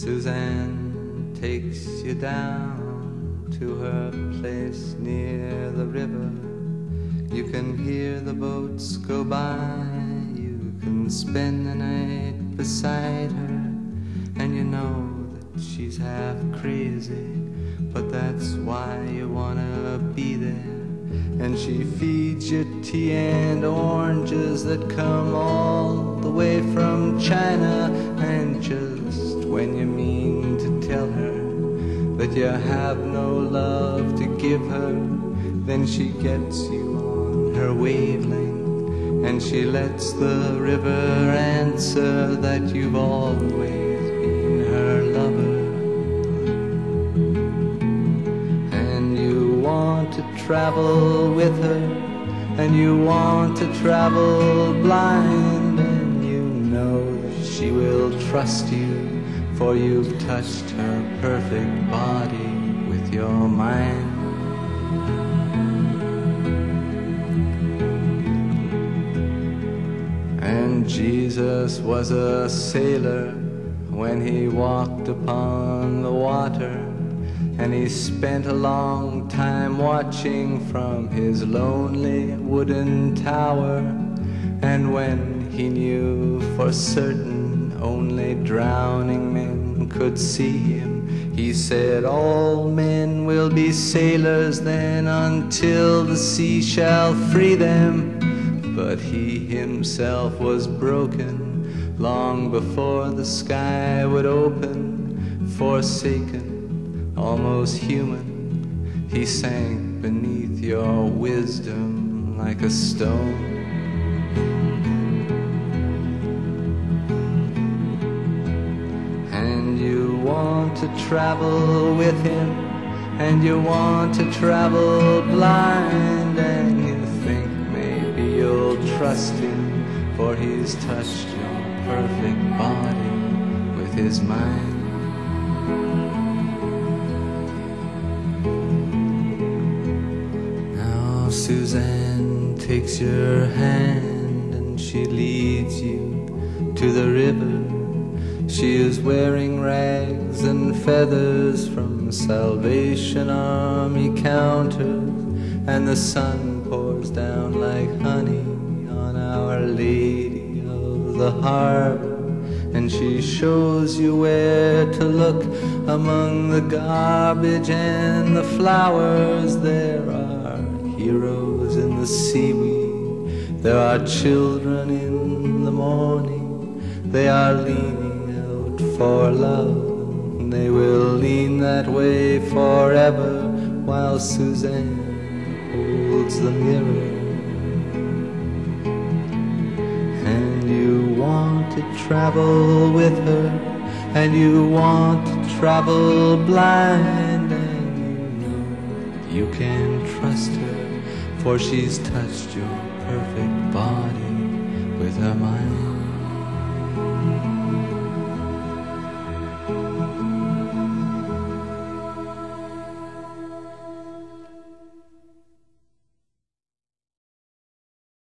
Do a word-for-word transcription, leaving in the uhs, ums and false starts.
Suzanne takes you down to her place near the river. You can hear the boats go by. You can spend the night beside her. And you know that she's half crazy, but that's why you wanna be there. And she feeds you tea and oranges that come all the way from China. And just when you mean to tell her that you have no love to give her, then she gets you on her wavelength, and she lets the river answer that you've always been her lover. And you want to travel with her, and you want to travel blind, and you know that she will trust you, for you've touched her perfect body with your mind. And Jesus was a sailor when he walked upon the water, and he spent a long time watching from his lonely wooden tower. And when he knew for certain only drowning men could see him, he said, all men will be sailors then until the sea shall free them. But he himself was broken long before the sky would open. Forsaken, almost human, he sank beneath your wisdom like a stone. And you want to travel with him, and you want to travel blind, and you think maybe you'll trust him, for he's touched your perfect body with his mind. Now Suzanne takes your hand and she leads you to the river. She is wearing rags and feathers from Salvation Army counters, and the sun pours down like honey on Our Lady of the Harbor. And she shows you where to look among the garbage and the flowers. There are heroes in the seaweed, there are children in the morning. They are leaning out for love, and they will lean that way forever, while Suzanne holds the mirror. And you want to travel with her, and you want to travel blind, and you know you can trust her, for she's touched your perfect body with her mind.